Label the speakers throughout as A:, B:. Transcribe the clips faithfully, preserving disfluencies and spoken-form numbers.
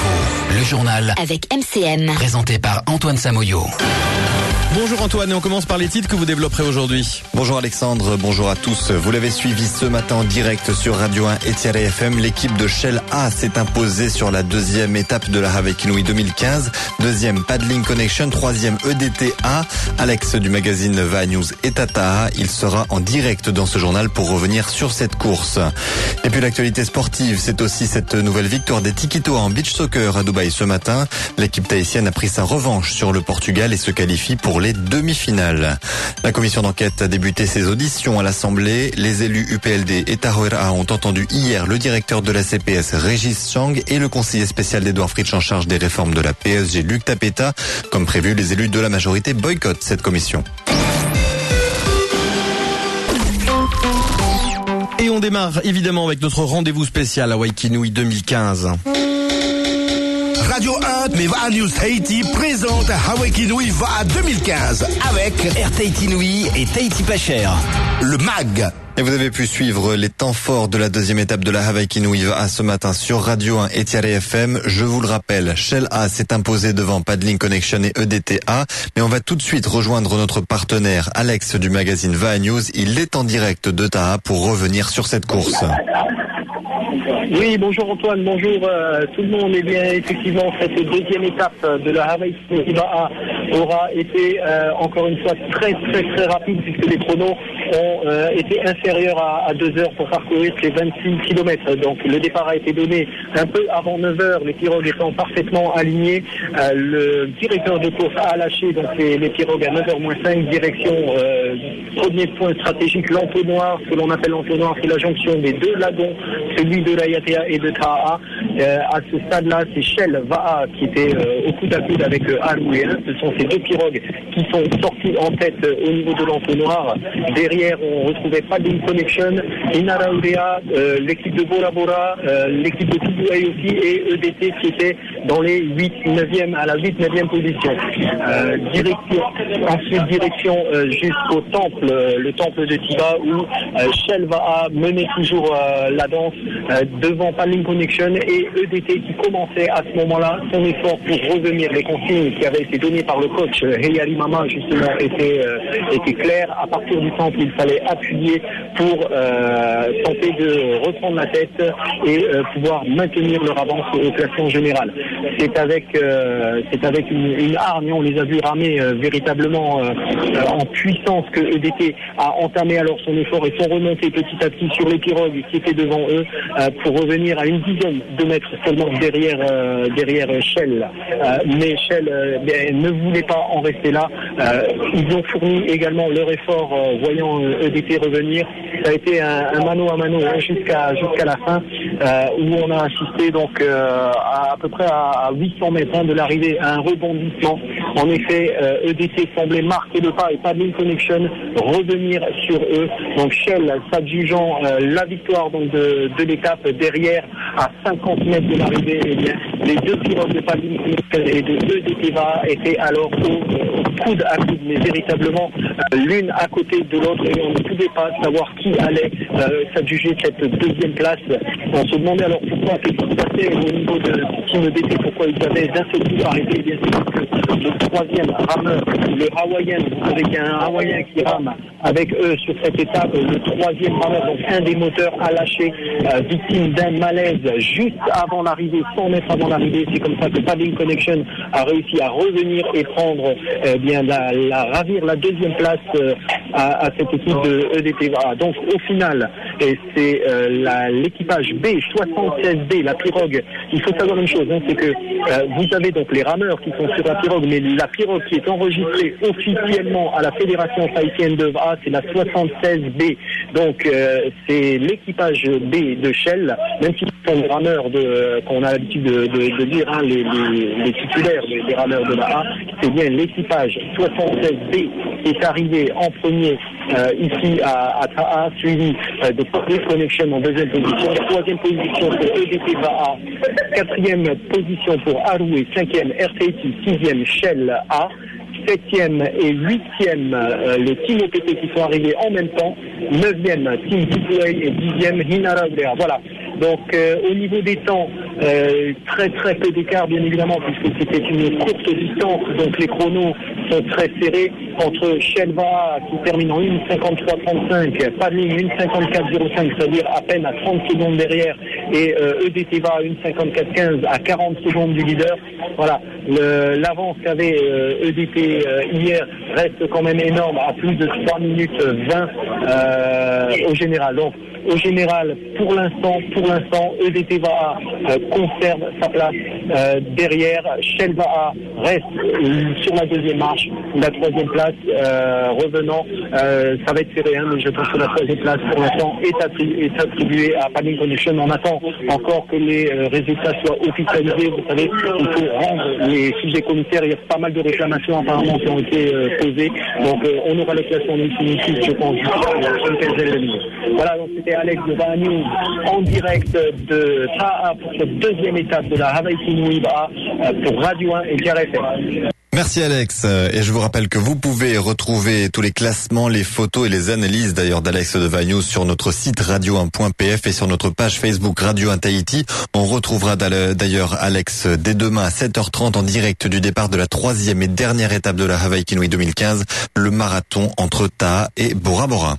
A: Info, le journal
B: avec M C M.
A: Présenté par Antoine Samoyo.
C: Bonjour Antoine, et on commence par les titres que vous développerez aujourd'hui.
D: Bonjour Alexandre, bonjour à tous. Vous l'avez suivi ce matin en direct sur Radio un et Thierry F M. L'équipe de Shell A s'est imposée sur la deuxième étape de la Hawaii Kinui deux mille quinze. Deuxième Paddling Connection, troisième E D T A. Alex du magazine Va News est à Taha. Il sera en direct dans ce journal pour revenir sur cette course. Et puis l'actualité sportive, c'est aussi cette nouvelle victoire des Tikitoa en beach soccer à Dubaï ce matin. L'équipe tahitienne a pris sa revanche sur le Portugal et se qualifie pour les demi-finales. La commission d'enquête a débuté ses auditions à l'Assemblée. Les élus U P L D et Tahoeraa ont entendu hier le directeur de la C P S, Régis Chang, et le conseiller spécial d'Edouard Fritsch en charge des réformes de la P S G, Luc Tapeta. Comme prévu, les élus de la majorité boycottent cette commission.
C: Et on démarre évidemment avec notre rendez-vous spécial Hawaii Kinui deux mille quinze.
E: Radio un, mais Va News Tahiti présente Hawaii Kinui Va deux mille quinze avec
A: Air Tahiti Nui et Tahiti pas cher.
E: le M A G.
D: Et vous avez pu suivre les temps forts de la deuxième étape de la Hawaii Kinui A ce matin sur Radio un et Thierry F M. Je vous le rappelle, Shell A s'est imposé devant Paddling Connection et E D T A. Mais on va tout de suite rejoindre notre partenaire Alex du magazine Va News. Il est en direct de Taha pour revenir sur cette course.
F: Oui, bonjour Antoine, bonjour euh, tout le monde. Eh bien, effectivement, cette deuxième étape de la Hawaii Kinui A aura été euh, encore une fois très très très rapide puisque les chronos ont euh, été inférieurs à, à deux heures pour parcourir ces vingt-six kilomètres. Donc le départ a été donné un peu avant neuf heures, les pirogues étant parfaitement alignées. Euh, le directeur de course a lâché donc les, les pirogues à neuf heures moins cinq, direction euh, premier point stratégique, l'entonnoir. Ce que l'on appelle l'entonnoir, c'est la jonction des deux lagons, celui de l'Aiatea et de Taha. Euh, à ce stade-là, c'est Shell Va'a qui était euh, au coude à coude avec euh, Hawaii. Ce sont ces deux pirogues qui sont sorties en tête euh, au niveau de l'entonnoir. Derrière, on retrouvait Paddling Connection, Inaraurea, euh, l'équipe de Bora Bora, euh, l'équipe de Tubuai aussi et E D T qui était dans les huit neuvième à la huit neuvième position. Euh, direction, ensuite direction euh, jusqu'au temple, euh, le temple de Tiba où euh, Shell Va'a menait toujours euh, la danse euh, devant Paddling Connection et E D T qui commençait à ce moment-là son effort pour revenir. Les consignes qui avaient été données par le coach euh, Heiari Mama justement étaient, euh, étaient claires. À partir du temple, il fallait appuyer pour euh, tenter de reprendre la tête et euh, pouvoir maintenir leur avance au classement général. C'est avec, euh, c'est avec une, une hargne, on les a vus ramer euh, véritablement euh, euh, en puissance que E D T a entamé alors son effort et sont remontés petit à petit sur les pirogues qui étaient devant eux euh, pour revenir à une dizaine de mètres seulement derrière, euh, derrière Shell. Euh, mais Shell euh, bien, ne voulait pas en rester là. Euh, ils ont fourni également leur effort euh, voyant euh, E D T revenir. Ça a été un, un mano à mano hein, jusqu'à jusqu'à la fin euh, où on a assisté donc euh, à, à peu près à, à huit cents mètres hein, de l'arrivée à un rebondissement. En effet, euh, E D T semblait marquer le pas et Paddling Connection revenir sur eux. Donc Shell s'adjugeant euh, la victoire donc de, de l'étape derrière à cinquante mètres de l'arrivée. Eh bien, les deux pilotes de Paddling Connection et de E D T va étaient alors au, au coude à coude, mais véritablement euh, l'une à côté de l'autre et on ne pouvait pas savoir qui allait euh, s'adjuger cette deuxième place. On se demandait alors pourquoi qu'est-ce qui se passait au niveau de Team E D T, pourquoi ils avaient d'un seul coup arrêté. Eh bien, c'est parce que le troisième rameur, le Hawaïen, vous savez qu'il y a un Hawaïen qui rame avec eux sur cette étape, le troisième rameur, donc un des moteurs a lâché, euh, victime d'un malaise juste avant l'arrivée, cent mètres avant l'arrivée. C'est comme ça que Paddling Connection a réussi à revenir et prendre eh bien la, la ravir la deuxième place euh, à, à cette équipe de E D T. Voilà. Donc au final, et c'est euh, la, l'équipage B soixante-seize B, la pirogue. Il faut savoir une chose, hein, c'est que euh, vous avez donc les rameurs qui sont sur la pirogue, mais la pirogue qui est enregistrée officiellement à la Fédération tahitienne de V A, c'est la soixante-seize B. Donc euh, c'est l'équipage B de Shell, même si ce sont les rameurs de, euh, qu'on a l'habitude de, de, de dire, hein, les, les, les titulaires des, des rameurs de la A, c'est bien l'équipage soixante-seize B qui est arrivé en premier euh, ici à, à Taha, suivi euh, de Paddling Connection en deuxième position, troisième position pour E D T V A, quatrième position pour Hawaii, cinquième Air Tahiti, sixième Shell A, septième et huitième euh, les Team O P T qui sont arrivés en même temps, neuvième Team Tubuai et dixième Inaraurea. Voilà. Donc euh, au niveau des temps, euh, très très peu d'écart bien évidemment puisque c'était une courte distance, donc les chronos sont très serrés entre Shell V A qui termine en une cinquante-trois trente-cinq, Paddling une cinquante-quatre zéro cinq, c'est-à-dire à peine à trente secondes derrière, et euh, E D T V A une cinquante-quatre quinze à quarante secondes du leader. Voilà, Le, l'avance qu'avait euh, E D T euh, hier reste quand même énorme à plus de trois minutes vingt euh, au général. Donc au général, pour l'instant, pour l'instant, E D T V A euh, conserve sa place euh, derrière. Shell V A reste euh, sur la deuxième marche, la troisième place euh, revenant. Euh, ça va être serré, hein, mais je pense que la troisième place pour l'instant est, attri- est attribuée à Paddling Connection. On attend encore que les euh, résultats soient officialisés. Vous savez, il faut rendre les sujets commissaires. Il y a pas mal de réclamations apparemment qui ont été euh, posées. Donc euh, on aura le classement définitif, je pense, sur une quinzaine de minutes. Voilà, donc c'était Alex de Vaha News en direct de Taha pour cette deuxième étape de la Hawaii Nui pour Radio un et J R F M.
D: Merci Alex, et je vous rappelle que vous pouvez retrouver tous les classements, les photos et les analyses d'ailleurs d'Alex de Vaha News sur notre site radio un point p f et sur notre page Facebook Radio un Tahiti. On retrouvera d'ailleurs Alex dès demain à sept heures trente en direct du départ de la troisième et dernière étape de la Hawaii Nui deux mille quinze, le marathon entre Taha et Bora Bora.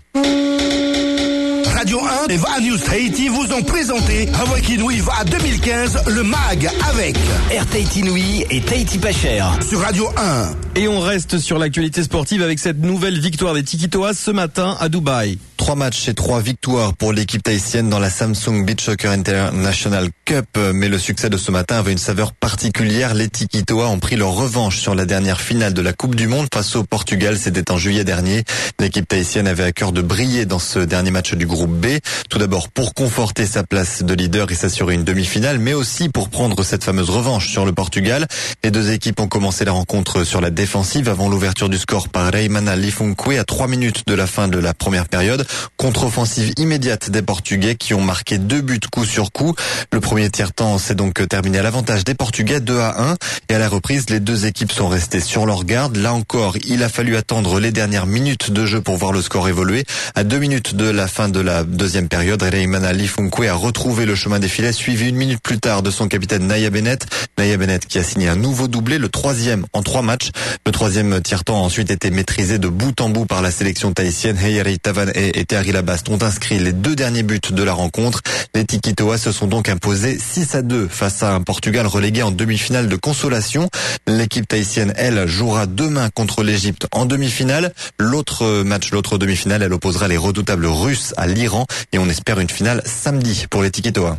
E: Radio un et Vaha News Tahiti vous ont présenté Hawaii Nui Vaha deux mille quinze, le M A G avec
A: Air Tahiti Nui et Tahiti pas cher.
E: sur Radio un.
C: Et on reste sur l'actualité sportive avec cette nouvelle victoire des Tikitoas ce matin à Dubaï.
D: Trois matchs et trois victoires pour l'équipe tahitienne dans la Samsung Beach Soccer International Cup. Mais le succès de ce matin avait une saveur particulière. Les Tikitoas ont pris leur revanche sur la dernière finale de la Coupe du Monde face au Portugal. C'était en juillet dernier. L'équipe tahitienne avait à cœur de briller dans ce dernier match du groupe B. Tout d'abord pour conforter sa place de leader et s'assurer une demi-finale, mais aussi pour prendre cette fameuse revanche sur le Portugal. Les deux équipes ont commencé la rencontre sur la défensive avant l'ouverture du score par Reimana Lifunkwe à trois minutes de la fin de la première période. Contre-offensive immédiate des Portugais qui ont marqué deux buts coup sur coup. Le premier tiers-temps s'est donc terminé à l'avantage des Portugais deux à un. Et à la reprise, les deux équipes sont restées sur leur garde. Là encore, il a fallu attendre les dernières minutes de jeu pour voir le score évoluer. À deux minutes de la fin de la deuxième période, Reimana Lifunkwe a retrouvé le chemin des filets, suivi une minute plus tard de son capitaine Naya Bennett. Naya Bennett qui a signé un nouveau doublé, le troisième en trois matchs. Le troisième tiers-temps a ensuite été maîtrisé de bout en bout par la sélection tahitienne. Heyeri Tavan et Terry Labast ont inscrit les deux derniers buts de la rencontre. Les Tikitoas se sont donc imposés six à deux face à un Portugal relégué en demi-finale de consolation. L'équipe tahitienne, elle, jouera demain contre l'Égypte en demi-finale. L'autre match, l'autre demi-finale, elle opposera les redoutables Russes à l'Iran et on espère une finale samedi pour les Tikitoas.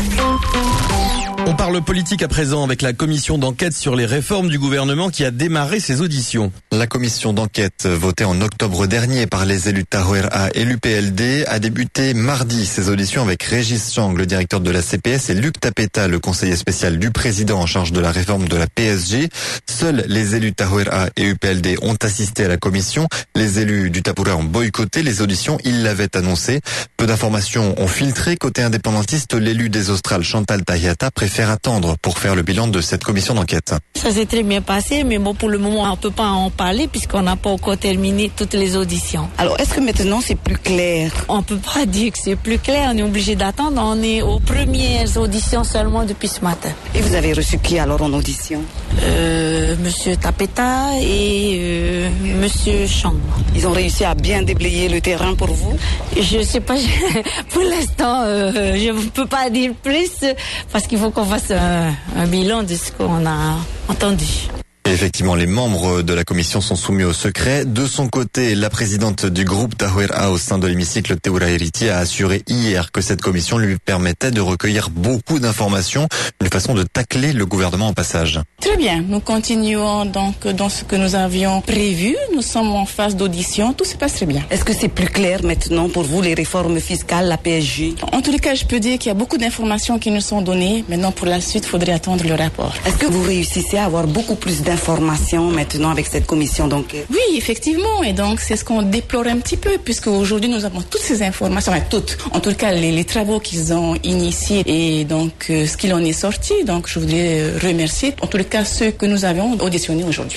C: On parle politique à présent avec la commission d'enquête sur les réformes du gouvernement qui a démarré ses auditions.
D: La commission d'enquête votée en octobre dernier par les élus Tahoeraa et l'U P L D a débuté mardi ses auditions avec Régis Chang, le directeur de la C P S, et Luc Tapeta, le conseiller spécial du président en charge de la réforme de la P S G. Seuls les élus Tahoeraa et U P L D ont assisté à la commission. Les élus du Tapura ont boycotté les auditions, ils l'avaient annoncé. Peu d'informations ont filtré. Côté indépendantiste, l'élu des Australes, Chantal Tahiata, préfère attendre pour faire le bilan de cette commission d'enquête.
B: Ça s'est très bien passé, mais bon, pour le moment, on ne peut pas en parler puisqu'on n'a pas encore terminé toutes les auditions.
G: Alors, est-ce que maintenant c'est plus clair?
B: On ne peut pas dire que c'est plus clair, on est obligé d'attendre. On est aux premières auditions seulement depuis ce matin.
G: Et vous avez reçu qui alors en audition?
B: Euh, Monsieur Tapeta et euh, Monsieur Chang.
G: Ils ont réussi à bien déblayer le terrain pour vous?
B: Je sais pas, je, pour l'instant, euh, je ne peux pas dire plus parce qu'il faut qu'on fasse un, un bilan de ce qu'on a entendu.
D: Et effectivement, les membres de la commission sont soumis au secret. De son côté, la présidente du groupe Tahoeraa au sein de l'hémicycle, Teura Heriti, a assuré hier que cette commission lui permettait de recueillir beaucoup d'informations, une façon de tacler le gouvernement au passage.
H: Très bien, nous continuons donc dans ce que nous avions prévu. Nous sommes en phase d'audition, tout se passe très bien.
G: Est-ce que c'est plus clair maintenant pour vous, les réformes fiscales, la P S G?
H: En tous les cas, je peux dire qu'il y a beaucoup d'informations qui nous sont données. Maintenant, pour la suite, il faudrait attendre le rapport.
G: Est-ce que vous réussissez à avoir beaucoup plus d'informations maintenant avec cette commission d'enquête?
H: Oui, effectivement, et donc c'est ce qu'on déplore un petit peu, puisque aujourd'hui nous avons toutes ces informations, enfin toutes, en tout cas les, les travaux qu'ils ont initiés et donc euh, ce qu'il en est sorti. Donc je voudrais remercier en tout cas ceux que nous avions auditionnés aujourd'hui.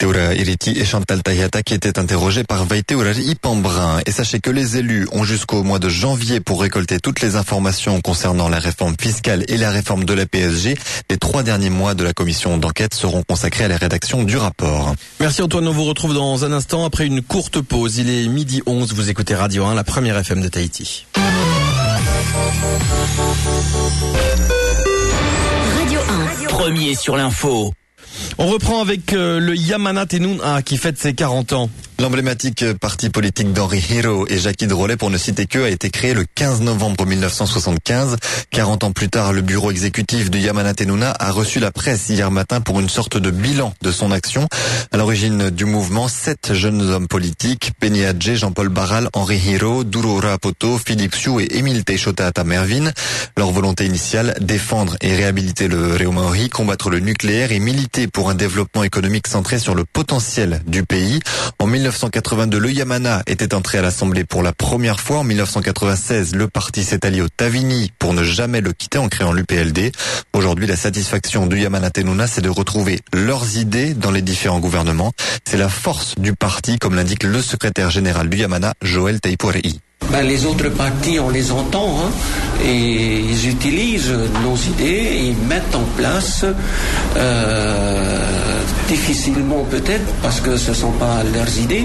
D: Teura Iriti et Chantal Tahiata qui étaient interrogés par Vaiteura Ipambrin. Et sachez que les élus ont jusqu'au mois de janvier pour récolter toutes les informations concernant la réforme fiscale et la réforme de la P S G. Les trois derniers mois de la commission d'enquête seront consacrés à la rédaction du rapport.
C: Merci Antoine, on vous retrouve dans un instant après une courte pause. Il est midi onze, vous écoutez Radio un, la première F M de Tahiti.
A: Radio un, premier sur l'info.
C: On reprend avec euh, le Yamana Tenuna qui fête ses quarante ans.
D: L'emblématique parti politique d'Henri Hiro et Jackie Drolet, pour ne citer qu'eux, a été créé le quinze novembre mille neuf cent soixante-quinze. quarante ans plus tard, le bureau exécutif du Yamana Tenuna a reçu la presse hier matin pour une sorte de bilan de son action. À l'origine du mouvement, sept jeunes hommes politiques, Penny Adje, Jean-Paul Barral, Henri Hiro, Duro Rapoto, Philippe Siou et Émile Teixeira Atamervin. Leur volonté initiale, défendre et réhabiliter le Réau-Maori, combattre le nucléaire et militer pour un développement économique centré sur le potentiel du pays. En mille neuf cent quatre-vingt-deux, le Yamana était entré à l'Assemblée pour la première fois. En mille neuf cent quatre-vingt-seize, le parti s'est allié au Tavini pour ne jamais le quitter en créant l'U P L D. Aujourd'hui, la satisfaction du Yamana Tenuna, c'est de retrouver leurs idées dans les différents gouvernements. C'est la force du parti, comme l'indique le secrétaire général du Yamana, Joël Teiporei.
I: Ben, les autres partis, on les entend, hein, et ils utilisent nos idées, ils mettent en place, euh, difficilement peut-être, parce que ce ne sont pas leurs idées,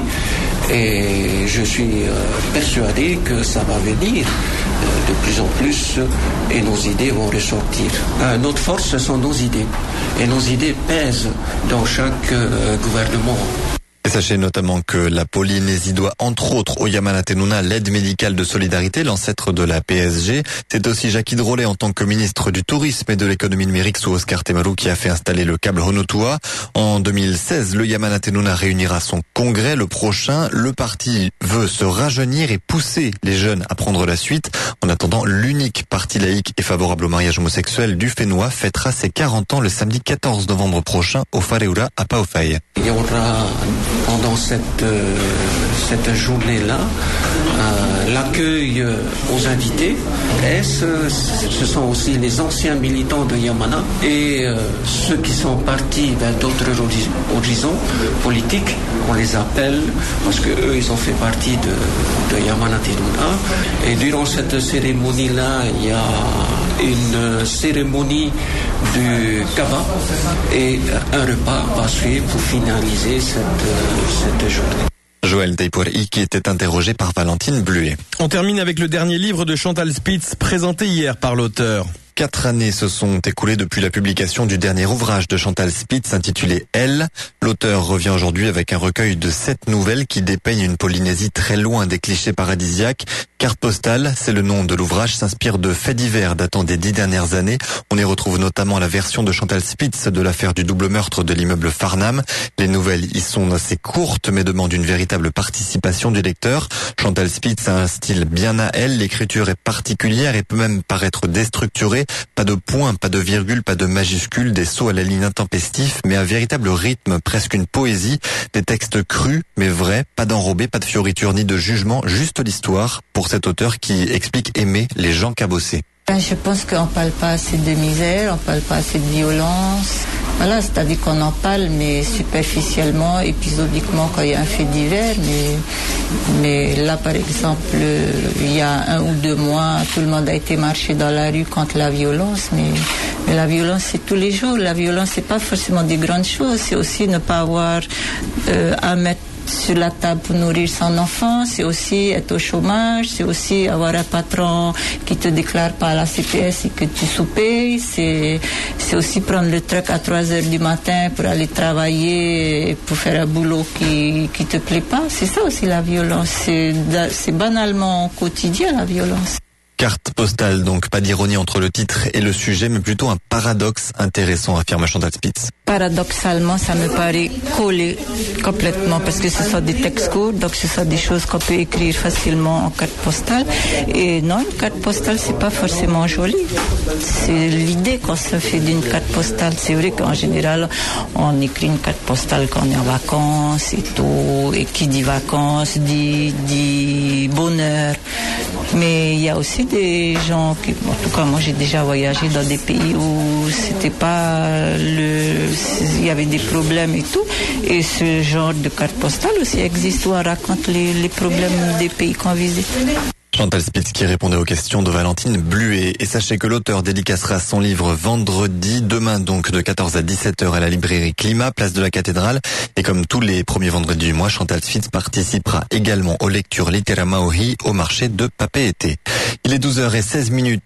I: et je suis euh, persuadé que ça va venir euh, de plus en plus, et nos idées vont ressortir. Euh, notre force, ce sont nos idées, et nos idées pèsent dans chaque euh, gouvernement.
D: Et sachez notamment que la Polynésie doit entre autres au Yamana Tenuna l'aide médicale de solidarité, l'ancêtre de la P S G. C'est aussi Jackie Drolet en tant que ministre du Tourisme et de l'économie numérique sous Oscar Temaru qui a fait installer le câble Honotua. En deux mille seize, le Yamana Tenuna réunira son congrès le prochain. Le parti veut se rajeunir et pousser les jeunes à prendre la suite. En attendant, l'unique parti laïque et favorable au mariage homosexuel du Fénois fêtera ses quarante ans le samedi quatorze novembre prochain au Whareura à Pao'Whai.
I: Il y aura pendant cette, euh, cette journée-là euh, l'accueil aux invités. Et ce, ce sont aussi les anciens militants de Yamana et euh, ceux qui sont partis vers d'autres horizons politiques, on les appelle parce que eux ils ont fait partie de, de Yamana Tenuna. Et durant cette cérémonie-là, il y a une cérémonie du kaba et un repas va suivre pour finaliser cette, cette journée.
D: Joël Teiporei qui était interrogé par Valentine Bluet.
C: On termine avec le dernier livre de Chantal Spitz présenté hier par l'auteur.
D: Quatre années se sont écoulées depuis la publication du dernier ouvrage de Chantal Spitz intitulé Elle. L'auteur revient aujourd'hui avec un recueil de sept nouvelles qui dépeignent une Polynésie très loin des clichés paradisiaques. Carte postale, c'est le nom de l'ouvrage, s'inspire de faits divers datant des dix dernières années. On y retrouve notamment la version de Chantal Spitz de l'affaire du double meurtre de l'immeuble Farnham. Les nouvelles y sont assez courtes mais demandent une véritable participation du lecteur. Chantal Spitz a un style bien à elle, l'écriture est particulière et peut même paraître déstructurée. Pas de points, pas de virgule, pas de majuscules, des sauts à la ligne intempestifs, mais un véritable rythme, presque une poésie. Des textes crus, mais vrais, pas d'enrobés, pas de fioritures ni de jugement, juste l'histoire pour cet auteur qui explique aimer les gens cabossés.
J: Je pense qu'on ne parle pas assez de misère, on ne parle pas assez de violence. Voilà, c'est-à-dire qu'on en parle, mais superficiellement, épisodiquement, quand il y a un fait divers. Mais, mais là, par exemple, il y a un ou deux mois, tout le monde a été marché dans la rue contre la violence. Mais, mais la violence, c'est tous les jours. La violence, c'est pas forcément des grandes choses. C'est aussi ne pas avoir euh, à mettre sur la table pour nourrir son enfant, c'est aussi être au chômage, c'est aussi avoir un patron qui te déclare pas à la C P S et que tu sous-payes, c'est, c'est aussi prendre le truck à trois heures du matin pour aller travailler, pour faire un boulot qui, qui te plaît pas. C'est ça aussi la violence, c'est, c'est banalement quotidien la violence.
D: Carte postale, donc pas d'ironie entre le titre et le sujet, mais plutôt un paradoxe intéressant, affirme Chantal Spitz.
J: Paradoxalement, ça me paraît collé complètement parce que ce sont des textes courts, donc ce sont des choses qu'on peut écrire facilement en carte postale. Et non, une carte postale, c'est pas forcément joli. C'est l'idée qu'on se fait d'une carte postale. C'est vrai qu'en général, on écrit une carte postale quand on est en vacances et tout, et qui dit vacances dit, dit bonheur. Mais il y a aussi des gens qui, en tout cas, moi j'ai déjà voyagé dans des pays où c'était pas le, il y avait des problèmes et tout. Et ce genre de carte postale aussi existe où on raconte les, les problèmes des pays qu'on visite.
D: Chantal Spitz qui répondait aux questions de Valentine Bluet. Et sachez que l'auteur dédicacera son livre vendredi, demain donc de quatorze à dix-sept heures à la librairie Climat, place de la Cathédrale. Et comme tous les premiers vendredis du mois, Chantal Spitz participera également aux lectures Littéra Maori au marché de Papeete. Il est douze heures seize minutes.